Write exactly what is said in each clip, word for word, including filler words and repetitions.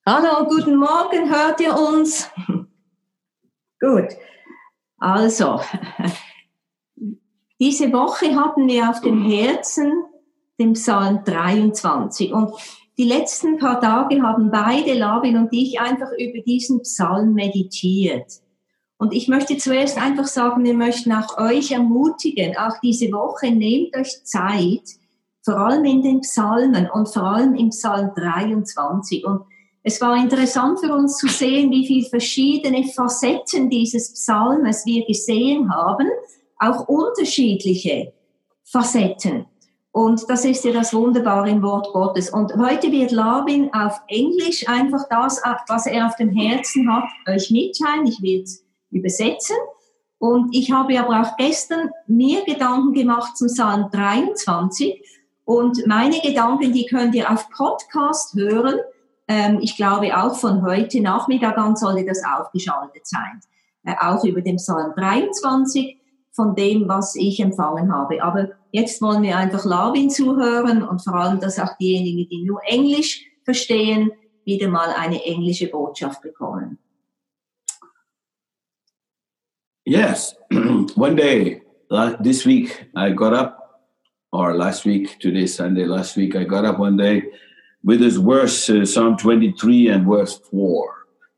Hallo, guten Morgen, hört ihr uns? Gut, also, diese Woche hatten wir auf dem Herzen den Psalm dreiundzwanzig und die letzten paar Tage haben beide, Lavin und ich, einfach über diesen Psalm meditiert. Und ich möchte zuerst einfach sagen, wir möchten auch euch ermutigen, auch diese Woche nehmt euch Zeit, vor allem in den Psalmen und vor allem im Psalm dreiundzwanzig. Und es war interessant für uns zu sehen, wie viele verschiedene Facetten dieses Psalmes wir gesehen haben, auch unterschiedliche Facetten. Und das ist ja das Wunderbare im Wort Gottes. Und heute wird Lavin auf Englisch einfach das, was er auf dem Herzen hat, euch mitteilen. Ich werde es übersetzen. Und ich habe aber auch gestern mir Gedanken gemacht zum Psalm dreiundzwanzig. Und meine Gedanken, die könnt ihr auf Podcast hören. Ähm, ich glaube auch von heute Nachmittag an sollte das aufgeschaltet sein. Äh, auch über den Psalm dreiundzwanzig von dem, was ich empfangen habe. Aber jetzt wollen wir einfach Lavin zuhören und vor allem, dass auch diejenigen, die nur Englisch verstehen, wieder mal eine englische Botschaft bekommen. Yes, one day, this week I got up, or last week, today's Sunday, last week I got up one day with this verse, uh, Psalm twenty-three and verse four.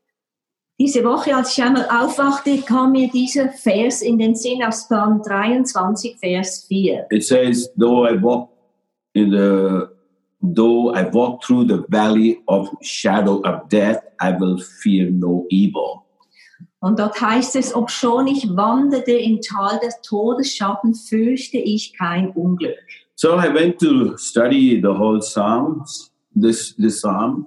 Diese Woche, als ich einmal aufwachte, kam mir dieser Vers in den Sinn aus Psalm dreiundzwanzig, Vers vier. It says, though I walk in the, though I walk through the valley of shadow of death, I will fear no evil. Und dort heißt es, obschon ich wanderte im Tal des Todesschatten, fürchte ich kein Unglück. So I went to study the whole Psalms, this, this Psalm,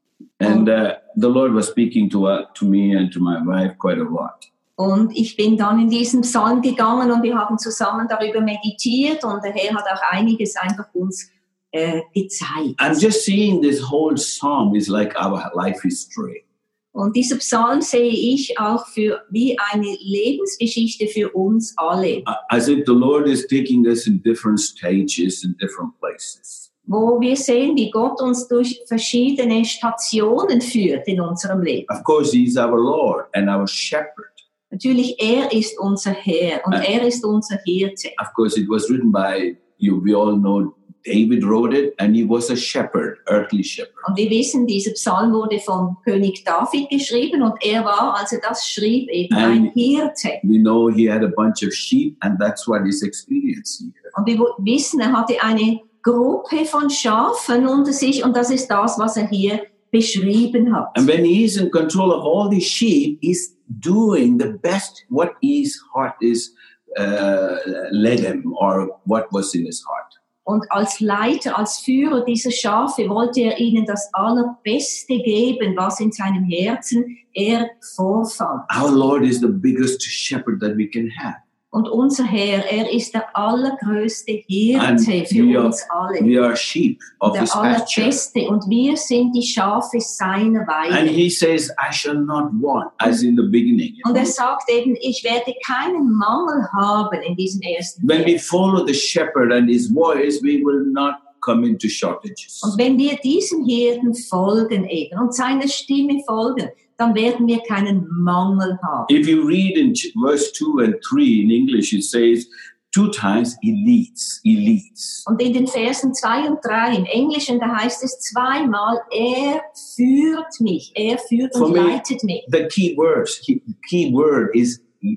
and uh, the Lord was speaking to, uh, to me and to my wife quite a lot. Und ich bin dann in diesen Psalm gegangen und wir haben zusammen darüber meditiert und der Herr hat auch einiges einfach uns äh, gezeigt. I'm just seeing this whole Psalm is like our life history. Und dieser Psalm sehe ich auch für wie eine Lebensgeschichte für uns alle. As if the Lord is taking us in different stages, in different places. Wo wir sehen, wie Gott uns durch verschiedene Stationen führt in unserem Leben. Of course, He is our Lord and our shepherd. Natürlich, er ist unser Herr und and er ist unser Hirte. Of course, it was written by, you, we all know, David wrote it, and he was a shepherd, earthly shepherd. Und wir wissen, dieser Psalm wurde von König David geschrieben und er war, als er das schrieb, eben and ein Hirte. We know he had a bunch of sheep, and that's what he's experiencing here. Und wir wissen, er hatte eine Gruppe von Schafen unter sich und das ist das, was er hier beschrieben hat. And when he is in control of all these sheep, he's doing the best what his heart is uh, led him, or what was in his heart. Und als Leiter, als Führer dieser Schafe wollte er ihnen das Allerbeste geben, was in seinem Herzen er vorfand. Our Lord is the biggest shepherd that we can have. Und unser Herr, er ist der allergrößte Hirte für we are, uns alle. We are sheep of der his pasture. Allerbeste. Und wir sind die Schafe seiner Weide. And he says, I shall not want, as in the beginning. Und er sagt eben, ich werde keinen Mangel haben in diesem ersten When we Vers. follow the shepherd and his voice, we will not come into shortages. Und wenn wir diesem Hirten folgen eben und seiner Stimme folgen, dann werden wir keinen Mangel haben. If you read in verse two and three in English, it says two times he leads, he leads. Und in den Versen zwei und drei im Englischen, da heißt es zweimal, er führt mich, er führt und For me, leitet mich. The key words, key, key word is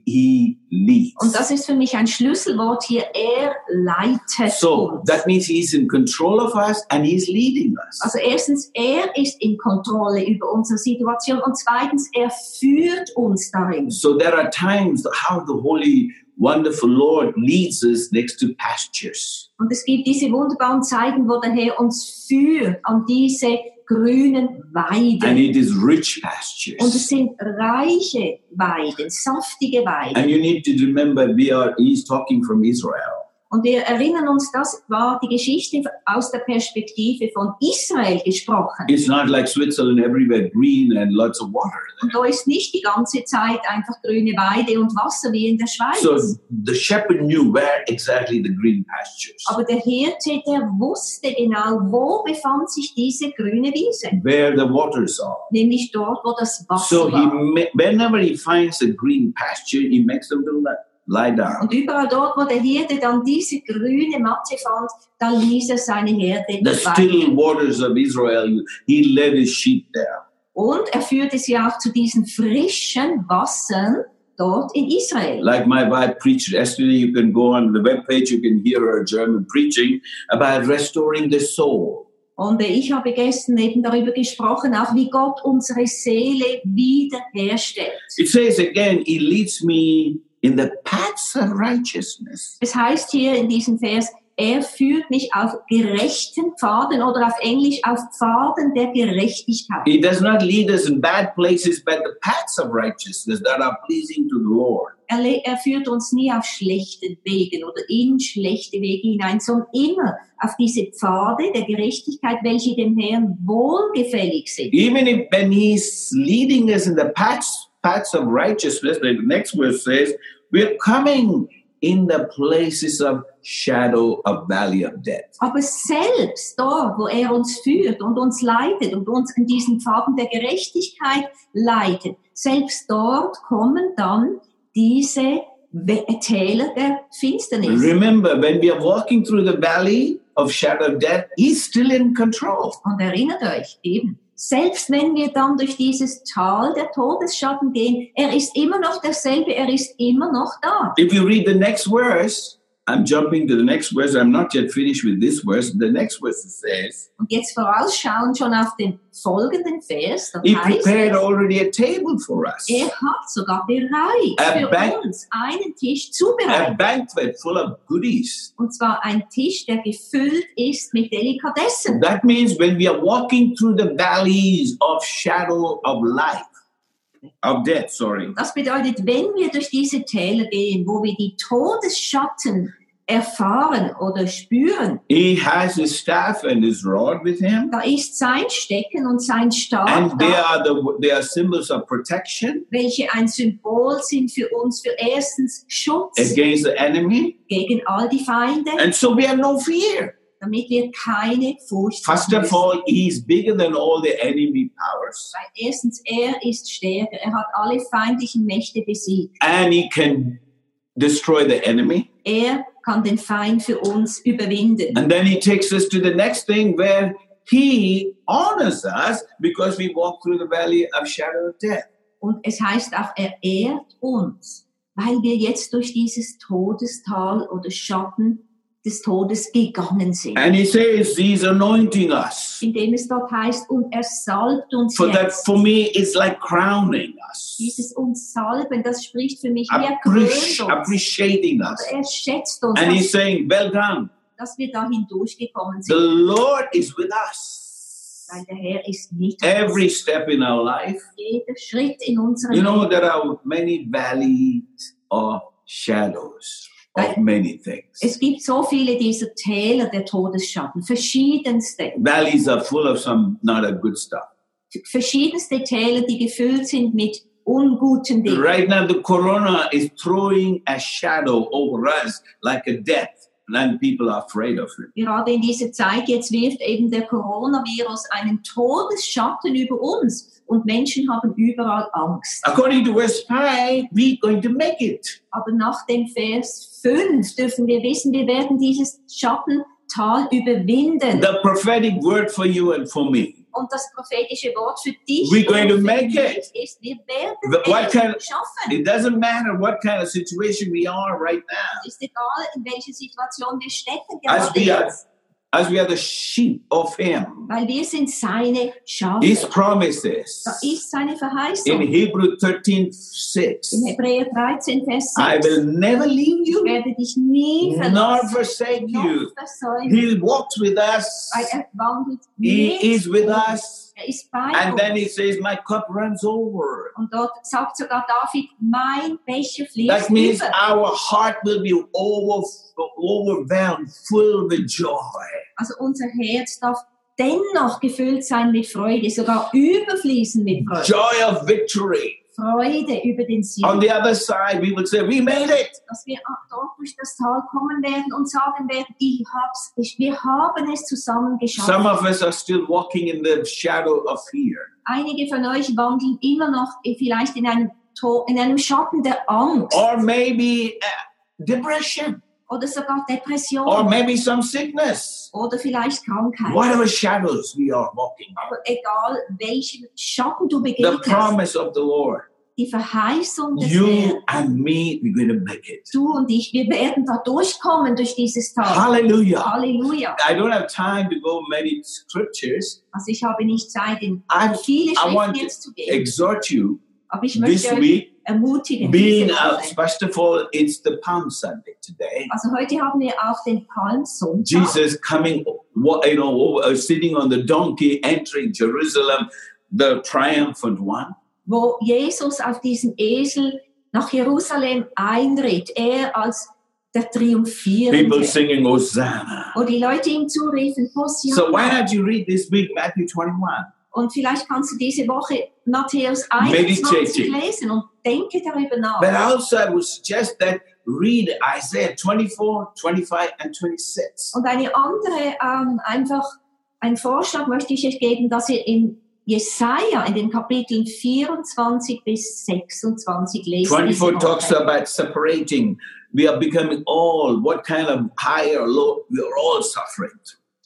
he leads. Und das ist für mich ein Schlüsselwort hier, er leitet So uns. that means he's in control of us and he's leading us. Also erstens, er ist in Kontrolle über unsere Situation und zweitens, er führt uns darin. So there are times how the holy, wonderful Lord leads us next to pastures. Und es gibt diese wunderbaren Zeiten, wo der Herr uns führt an diese grünen Weiden. And it is rich pastures. Und es sind reiche Weiden, saftige Weiden. And you need to remember, we are, he's talking from Israel. Und wir erinnern uns, das war die Geschichte aus der Perspektive von Israel gesprochen. It's not like Switzerland, everywhere green and lots of water. Und da ist nicht die ganze Zeit einfach grüne Weide und Wasser wie in der Schweiz. So the shepherd knew where exactly the green pastures, Aber der Hirte, der wusste genau, wo befand sich diese grüne Wiese. where the waters are. Nämlich dort, wo das Wasser So he, war. ma- whenever he finds a green pasture, he makes them to li- lie down. Und überall dort, wo der Hirte dann diese grüne Matte fand, da ließ er seine Herde The weiden. still waters of Israel, he led his sheep there. Und er führte sie auch zu diesen frischen Wassern dort in Israel. Like my wife preached yesterday, you can go on the webpage, you can hear her German preaching about restoring the soul. Und äh, ich habe gestern eben darüber gesprochen, auch wie Gott unsere Seele wiederherstellt. It says again, he leads me in the paths of righteousness. Es heißt hier in diesem Vers, er führt mich auf gerechten Pfaden oder auf Englisch auf Pfaden der Gerechtigkeit. He does not lead us in bad places, but the paths of righteousness that are pleasing to the Lord. Er, le- er führt uns nie auf schlechten Wegen oder in schlechte Wege hinein, sondern immer auf diese Pfade der Gerechtigkeit, welche dem Herrn wohlgefällig sind. Even if when he's leading us in the paths, paths of righteousness, the next verse says, we're coming in the places of shadow of valley of death. Aber selbst dort, wo er uns führt und uns leitet und uns in diesen Pfaden der Gerechtigkeit leitet, selbst dort kommen dann diese We- Täler der Finsternis. Remember, when we are walking through the valley of shadow of death, he's still in control. Und erinnert euch eben, selbst wenn wir dann durch dieses Tal der Todesschatten gehen, er ist immer noch derselbe, er ist immer noch da. If you read the next verse, I'm jumping to the next verse. I'm not yet finished with this verse. The next verse says, Und jetzt vorausschauen schon auf den folgenden Vers, da he heißt prepared es, already a table for us. er hat sogar bereit A für bank- uns einen Tisch A zubereitet. banquet full of goodies. Und zwar ein Tisch, der gefüllt ist mit Delikatessen. That means when we are walking through the valleys of shadow of life, of death, sorry, Das bedeutet, wenn wir durch diese Täler gehen, wo wir die Todesschatten erfahren oder spüren, he has his staff and his rod with him. da ist sein Stecken und sein Stab And they da, are the they are symbols of protection welche ein Symbol sind für uns, für erstens Schutz against the enemy. gegen all die Feinde, And so we have no fear. damit wir keine Furcht First haben of müssen. all, he is bigger than all the enemy powers. Weil erstens, er ist stärker, er hat alle feindlichen Mächte besiegt. And he can destroy the enemy. Er kann den Feind für uns überwinden. And then he takes us to the next thing where he honors us because we walk through the valley of shadow of death. Und es heißt auch, er ehrt uns, weil wir jetzt durch dieses Todestal oder Schatten des Todes gegangen sind. And he says he's anointing us. Indem es dort heißt, und er salbt uns For that, jetzt. for me, it's like crowning us, Dieses uns salben, das spricht für mich, wie er appreci- krönt uns. appreciating us. Oder er schätzt uns, And he's dass, saying, well done. dass wir dahin durchgekommen The sind. Lord is with us. Weil der Herr ist nicht Every step in our life. jeder Schritt in unserem You know, Leben. there are many valleys of shadows of many things. Es gibt so viele dieser Täler der Todesschatten, verschiedenste. Valleys are full of some not a good stuff. verschiedenste Täler, die gefüllt sind mit unguten Dingen. Right now, the corona is throwing a shadow over us like a death, and people are afraid of it. Gerade in dieser Zeit jetzt wirft eben der Coronavirus einen Todesschatten über uns und Menschen haben überall Angst. According to verse five, we're going to make it. Aber nach dem Vers fünf dürfen wir wissen, wir werden dieses Schattental überwinden. The prophetic word for you and for me. Und das prophetische Wort für dich We're going to und für make mich it. ist, wir werden What es kind- schaffen. It doesn't matter what kind of situation we are right now. Es ist egal, in welcher Situation wir stecken As gerade we are, jetzt. as we are the sheep of him. Weil wir sind seine Schafe. His promises. Da ist seine In Verheißung. Hebrew thirteen six. In Hebräer dreizehn, Vers I sechs. will never leave Ich you werde dich nie nor verlassen, forsake noch you. versäumen. He walks with us. Weil er wandelt He mit is with uns. us. Er ist bei And then he uns. says, my cup runs over. Und dort sagt sogar David, mein Becher fließt That means über. our heart will be over, overwhelmed, full with joy. Also unser Herz darf dennoch gefüllt sein mit Freude, sogar überfließen mit Freude. Joy of victory. Freude über den Sieg. On the other side, we would say, we made it. Dass wir auch dort durch das Tal kommen werden und sagen werden, ich hab's, ich, wir haben es zusammen geschafft. Some of us are still walking in the shadow of fear. Einige von euch wandeln immer noch vielleicht in einem, To- in einem Schatten der Angst Or maybe uh, depression. oder sogar Depression Or maybe some sickness. oder vielleicht Krankheit. Whatever shadows we are walking in. Aber egal, welchen Schatten du The begegnest, promise of the Lord. die Verheißung des You Herrn, and me, we're going to make it. du und ich, wir werden da durchkommen durch dieses Tal. Hallelujah. Halleluja. I don't have time to go many scriptures. Also ich habe nicht Zeit, in I, viele I want Schriften to jetzt zu gehen, exhort you aber ich this möchte euch week, ermutigen. being diese uh, Woche. first of all, it's the Palm Sunday today. Also heute haben wir auch den Palmsonntag. Jesus coming, what you know, uh, sitting on the donkey, entering Jerusalem, the triumphant one. Wo Jesus auf diesen Esel nach Jerusalem einritt, er als der People Triumphierende. singing Hosanna. Wo die Leute ihm zuriefen, So why Hosianna. not you read this week Matthew twenty-one? Und vielleicht kannst du diese Woche Matthäus einundzwanzig Meditating. lesen und denke darüber nach. But also I would suggest that read Isaiah twenty-four, twenty-five, and twenty-six. Und eine andere, ähm, einfach einen Vorschlag möchte ich euch geben, dass ihr in Jesaja in den Kapiteln vierundzwanzig bis sechsundzwanzig lesen. twenty-four diese talks Woche. about separating. We are becoming all, what kind of high or low, we are all suffering.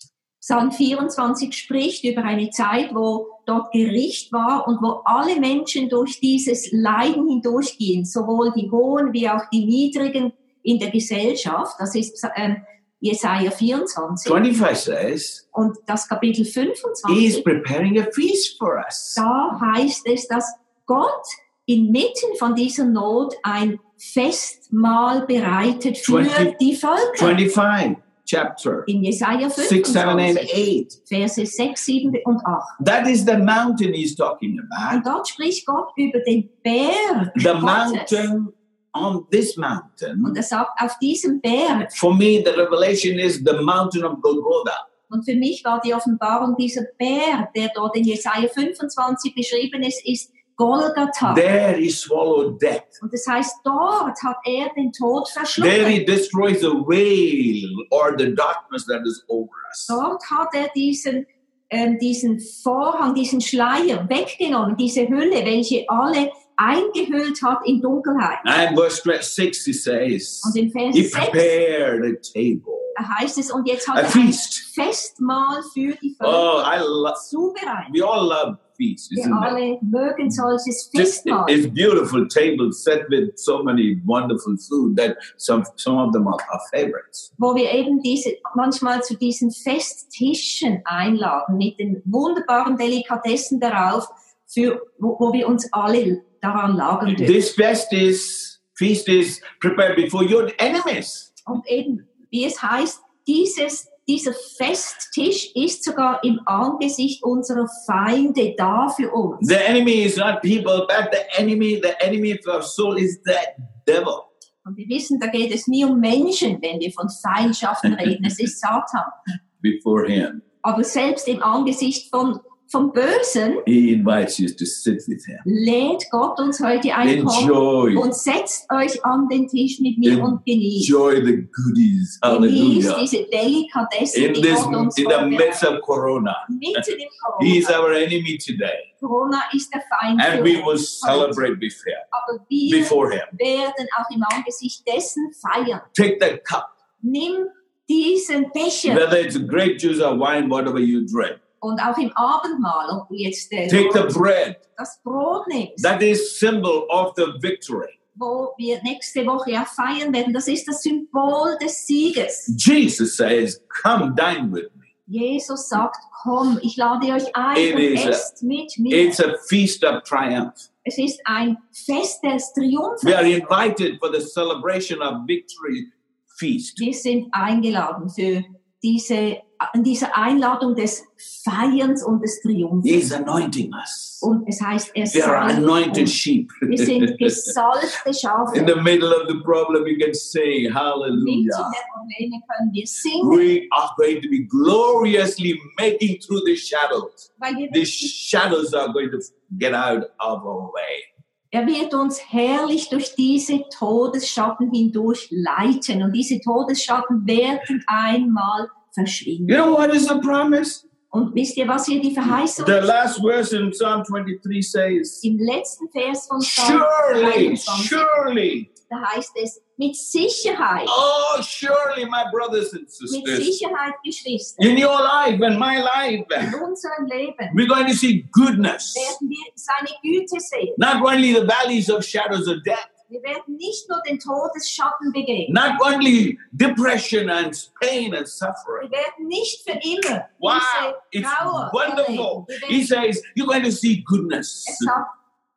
Psalm vierundzwanzig spricht über eine Zeit, wo dort Gericht war und wo alle Menschen durch dieses Leiden hindurchgehen, sowohl die Hohen wie auch die Niedrigen in der Gesellschaft. Das ist ähm, Jesaja vierundzwanzig. twenty-five says, Und das Kapitel He is fünfundzwanzig, preparing a feast for us. da heißt es, dass Gott inmitten von dieser Not ein Festmahl bereitet für twenty die Völker. twenty-five chapter, In Jesaja six, seven, and fünfundzwanzig, eight. Verse sechs, sieben und acht. That is the mountain he's talking about. Und dort spricht Gott über den Berg The Gottes. mountain, on this Und mountain, er sagt, auf diesem Berg. for me, the revelation is the mountain of Golgotha. Und für mich war die Offenbarung dieser Berg, der dort in Jesaja fünfundzwanzig beschrieben ist, ist Golgatha. There he swallowed death. Und das heißt, dort hat er den Tod There verschlungen. he destroys the veil or the darkness that is over us. Dort hat er diesen, ähm, diesen Vorhang, diesen Schleier weggenommen, diese Hülle, welche alle eingehüllt hat in Dunkelheit. And verse six, he says, Und in Vers he sechs prepared a table, heißt es, und jetzt a hat er ein feast. Festmahl für die Völker Oh, I love, zubereitet. we all love feasts, Wir isn't it? alle mögen solches Just, Festmahl. it's beautiful tables set with so many wonderful food that some, some of them are our favorites. Wo wir eben diese, manchmal zu diesen Festtischen einladen, mit den wunderbaren Delikatessen darauf, für, wo, wo wir uns alle daran lagern dürfen. This fest is, feast is prepared before your enemies. Und eben, wie es heißt, dieses, dieser Festtisch ist sogar im Angesicht unserer Feinde da für uns. The enemy is not people, but the enemy, the enemy of our soul is the devil. Und wir wissen, da geht es nie um Menschen, wenn wir von Feindschaften reden. Es ist Satan. Before him, Aber selbst im Angesicht von, vom Bösen he invites you to sit with him. lädt Gott uns heute ein, kommt Enjoy, und setzt euch an den Tisch mit mir und genießt. enjoy the goodies. Genießt Hallelujah. diese Delikatessen, In die this, Gott uns in the midst vorbereitet. of Corona, Mitten im he is Corona. our enemy today, Corona ist der Feind and für we will uns. celebrate before, Aber wir before him. werden auch im Angesicht dessen feiern. Take that cup, Nimm diesen Becher whether it's grape juice or wine, whatever you drink. und auch im Abendmahl, ob du jetzt äh, Take the bread. das Brot nimmst, That is symbol of the victory. wo wir nächste Woche ja feiern werden, das ist das Symbol des Sieges. Jesus says, come dine with me. Jesus sagt, komm, ich lade euch ein It und is a- esst mit mir. It's a feast of triumph. Es ist ein Fest des Triumphes. We are invited for the celebration of victory feast. Wir sind eingeladen für diese, an diese Einladung des Feierns und des Triumphes. He is anointing us. Und es heißt, er We are salbt anointed uns. sheep. Wir sind gesalbte Schafe. In the middle of the problem, you can say, Mitten hallelujah. der Probleme können wir singen, We are going to be gloriously making through the shadows. weil wir The shadows are going to get out of our way. er wird uns herrlich durch diese Todesschatten hindurch leiten. Und diese Todesschatten werden einmal verschwinden. You know what is the promise? Und wisst ihr, was hier die Verheißung The ist? last verse in Psalm twenty-three says, Im letzten Vers von Psalm surely, dreiundzwanzig, surely, da heißt es, mit Sicherheit, oh, surely, my brothers and mit sisters, Sicherheit, Geschwister, in your life and my life, in unserem Leben we're going to see goodness. werden wir seine Güte sehen. Not only the valleys of shadows of death, Wir werden nicht nur den Todesschatten begegnen. not only depression and pain and suffering. Wir werden nicht für immer Wow, diese it's Trauer wonderful. erleben. Wir He werden, says, you're going to see goodness. er sagt,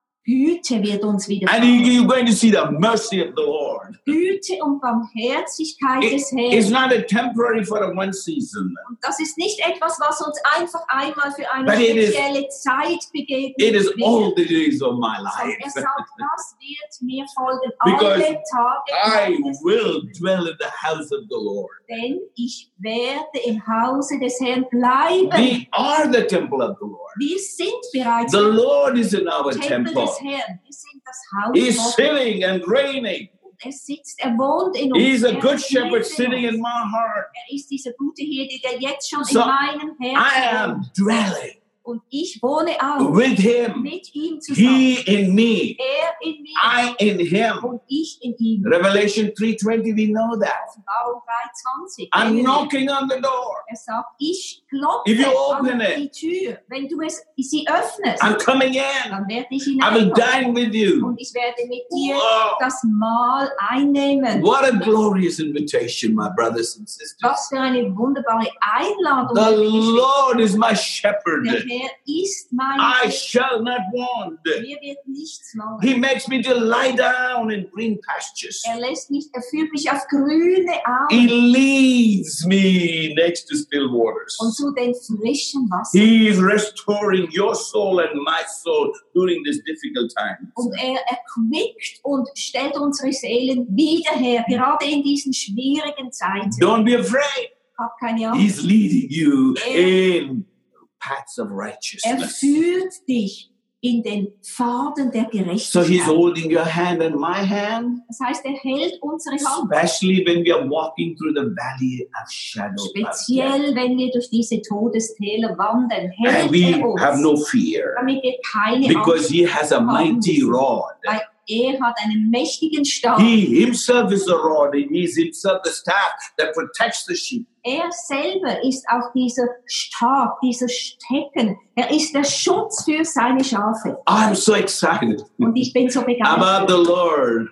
Güte wird uns wieder And you- you're going to see the mercy of the Lord. Güte und Barmherzigkeit It- des it's Herrn. not a temporary for a one season. Und das ist nicht etwas, was uns einfach einmal für eine But it is- spezielle Zeit begegnet It is wird. all the days of my Sondern life. er sagt, das wird mir folgen Because alle Tage I meines will Lebens. dwell in the house of the Lord. Denn ich werde im Hause des Herrn bleiben. We are the temple of the Lord. Wir sind bereits The Lord is in our im Tempel temple. des Herrn. Wir sind das Haus He's Gottes. sitting and reigning. Er sitzt, er wohnt in uns. He's a Er good lebt shepherd in sitting uns. in my heart. Er ist dieser gute Hirte, der jetzt schon So, in meinem I Herzen am wohnt. dwelling Und ich wohne auch with him. mit ihm zusammen. He in me. Er in mir I in him. und ich in ihm. Revelation three twenty, we know that. Offenbarung drei zwanzig. I'm knocking on the door. Er sagt, ich klopfe If you an open die Tür. Wenn du es, sie öffnest, I'm coming in. dann werde ich I will hineinkommen. dine with you. Und ich werde mit dir Wow. das Mahl einnehmen. What a glorious invitation, my brothers and sisters. Was für eine wunderbare Einladung. The liebe Geschwister. Lord is my shepherd. Der Herr ist mein I Hirte. shall not want. Mir wird nichts mangeln. He makes me to lie down in green pastures. Er lässt mich, er führt mich auf grüne He Auen leads me next to still waters. und zu den frischen Wassern. He is restoring your soul and my soul during this difficult time. Und er erquickt und stellt unsere Seelen wieder her, gerade in diesen schwierigen Zeiten. Don't be afraid. Hab keine Angst. He's leading you Er- in paths of Er righteousness. führt dich in den Pfaden der So he's Gerechtigkeit. holding your hand and my hand, Das heißt, er hält unsere Hand. especially when we are walking through the valley of shadow of death. Speziell, wenn wir durch diese Todestäler wandern, hält And we er uns, have no fear damit wir keine because Angst he has a mighty rod. weil er hat einen mächtigen Stab. He himself is the rod, and he is himself the staff that protects the sheep. Er selber ist auch dieser Stab, dieser Stecken. Er ist der Schutz für seine Schafe. I'm so excited Und ich bin so about begeistert, the Lord.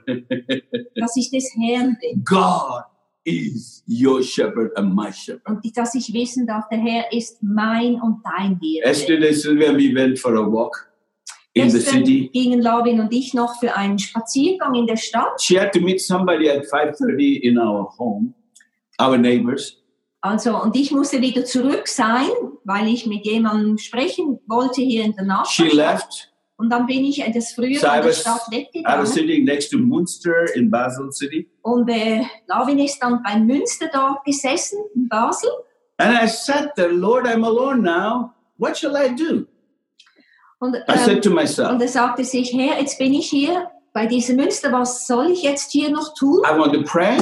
dass ich des Herrn bin. God is your shepherd and my shepherd. Und dass ich wissen darf, der Herr ist mein und dein Hirte. Yesterday, Sylvia, we went for a walk in the Gestern city. gingen Lavin und ich noch für einen Spaziergang in der Stadt. She had to meet somebody at five thirty in our home, our neighbors. Also, und ich musste wieder zurück sein, weil ich mit jemandem sprechen wollte hier in der She Nachbarschaft. left. Und dann bin ich etwas früher So I von der was, Stadt I was weggegangen. sitting next to Munster in Basel City. Und äh, Lavin ist dann bei Münster dort gesessen, in Basel. And I said there, Lord, I'm alone now. What shall I do? Und, I said ähm, to myself, und er sagte sich, Herr, jetzt bin ich hier bei diesem Münster, was soll ich jetzt hier noch tun? I want to pray.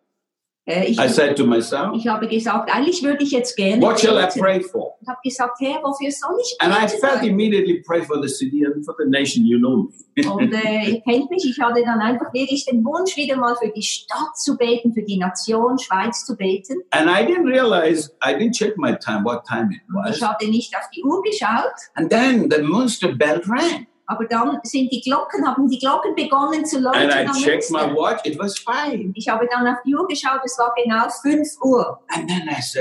Äh, ich, I said to myself, ich habe gesagt, eigentlich würde ich jetzt gerne what shall I beten. pray for? Und habe gesagt, Herr, wofür soll ich And I beten? felt immediately pray for the city and for the nation. You know me. Und äh, ihr kennt mich, ich hatte dann einfach wirklich den Wunsch, wieder mal für die Stadt zu beten, für die Nation Schweiz zu beten. And I didn't realize, I didn't check my time, what time it was. Ich hatte nicht auf die Uhr geschaut, And then the Munster bell rang. aber dann sind die Glocken, haben die Glocken begonnen zu läuten. And I am checked my Münster. watch, it was five. Ich habe dann auf die Uhr geschaut, es war genau fünf Uhr. And then I said,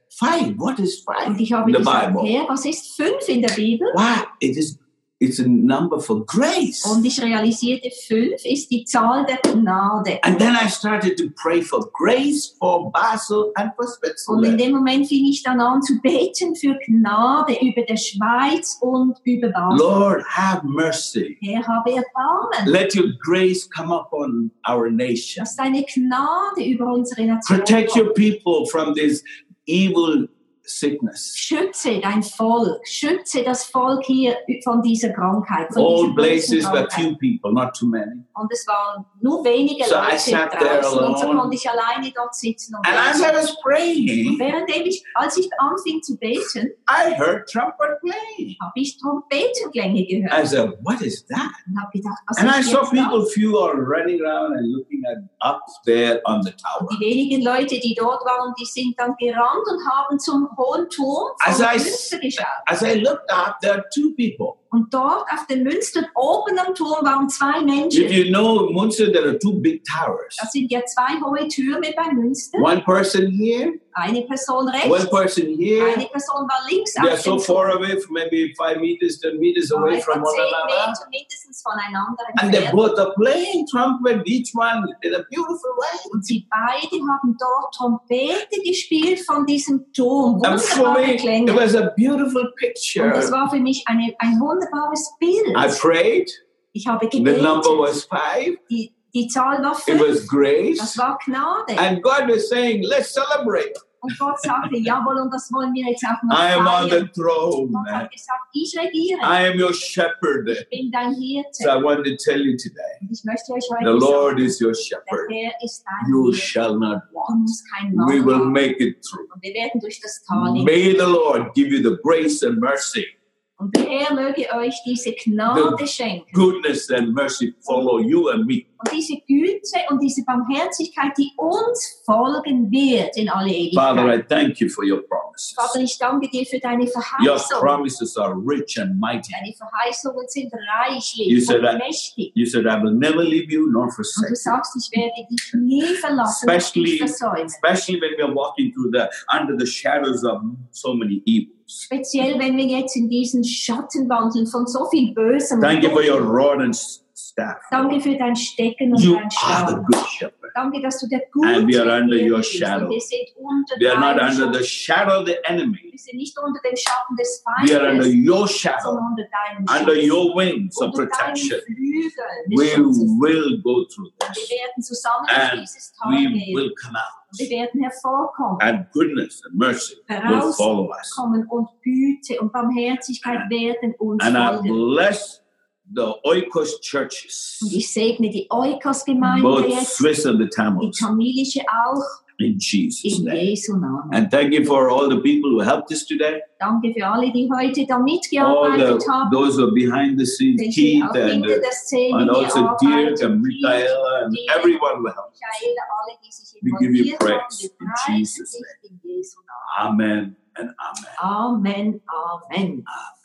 five. What is five Und ich habe in the gesagt, Bible? Herr, was ist fünf in der Bibel? Wow, it is. It's a number for grace. Und ich realisierte, fünf ist die Zahl der Gnade. And then I started to pray for grace for Basel and for Und in Switzerland. dem Moment fing ich dann an zu beten für Gnade über der Schweiz und über Basel. Lord, have mercy. Herr, habe Erbarmen. Let your grace come upon our nation. Lass deine Gnade über unsere Nation Protect kommen. your people from this evil sickness. Schütze dein Volk, schütze das Volk hier von dieser Krankheit, von All dieser bösen places but Krankheit. few people, not too many. Und es waren nur wenige So I Leute sat there draußen und so alone. konnte ich alleine dort sitzen und And as I beten. was praying, Währenddem ich, als ich anfing zu beten, I heard trumpet playing. habe ich Trompetenklänge I gehört said, what is that? und habe gedacht, was And I ist saw jetzt people, das? few are running around and looking at up there on the tower. Die wenigen Leute, die dort waren, die sind dann gerannt und haben zum hohen Turm As von I, Münster geschaut. as I looked up, there are two people. Und dort auf dem Münster, oben am Turm, waren zwei Menschen. If you know Munster, there are two big towers. Das sind ja zwei hohe Türme bei Münster. One person here, Eine Person one rechts, person here. eine Person war links They are auf so dem far Turm. away, from maybe five meters, ten meters away Etwa from one zehn another. Meter mindestens voneinander And they entfernt. both are playing trumpet, each one in a beautiful way. Und sie beide haben dort Trompete gespielt von diesem Turm. And for Wunderbare me, it Klänge. was a beautiful Und picture. das war für mich eine, ein wunderbares Bild. I prayed. Ich habe The gebetet. number was five. Die, die Zahl war It fünf. was Das grace. war Gnade. And God was saying, let's celebrate. Und Gott sagte, jawohl, und das wollen wir jetzt auch noch I am on the feiern. throne. Gott hat gesagt, ich regiere. I am your shepherd. Ich bin dein So Hirte. I want to tell you today, Und ich möchte euch the heute Lord sagen, is your der shepherd. Herr ist dein You Hirte. shall not Du want. musst kein We Mangel will haben. make it through. Und wir werden durch das Tal hindurch. May the Lord give you the grace and mercy, Und der Herr möge euch diese Gnade schenken. goodness and mercy follow you and me. Und diese Güte und diese Barmherzigkeit, die uns folgen wird in alle Father, Ewigkeit. I thank you for your promises. Vater, ich danke dir für deine Your Verheißungen. promises are rich and mighty. Deine Verheißungen sind You reichlich said und that- mächtig. You said, I will never leave you nor Und forsake du you. sagst, ich werde dich nie verlassen und Especially, dich versäumen. especially when we are walking through the under the shadows of so many evils. Speziell, wenn wir jetzt in diesen Schatten wandeln von so viel Bösem. Thank you for your Dunkeln. rod and s- staff. Danke für dein Stecken und You dein are the Stab. good shepherd. Danke, dass du der gute And we are under Hirte your bist. shadow. Und wir sind unter We are not deinem under the Schutz. shadow of the enemy. Wir sind nicht unter dem Schatten des We are under Feindes, your shadow, sondern unter deinem under Schutz. your wings of Unter deinen protection. Flügeln des We Schutzes. will go through Und wir this. werden zusammen And durch dieses Tal we gehen. will come out. Wir werden hervorkommen, And goodness and mercy will follow us. herauskommen und Güte und Barmherzigkeit werden uns And I folgen. bless the Oikos churches, Und ich segne die Oikos-Gemeinde both jetzt, Swiss and the die Tamils, tamilische auch, in Jesus' in name. Jesu Namen. And thank you for all the people who helped us today. Danke für alle, die heute da All mitgearbeitet the haben, those who are behind the scenes, welche Keith auch and, hinter uh, der Szene and also Dirk gearbeitet and haben, Michaela and Dirk, everyone who helped. Michaela, alle, die sich We give you involviert haben. praise Wir in preisen Jesus' dich in Jesu Namen. Amen and amen. Amen, Amen. Amen.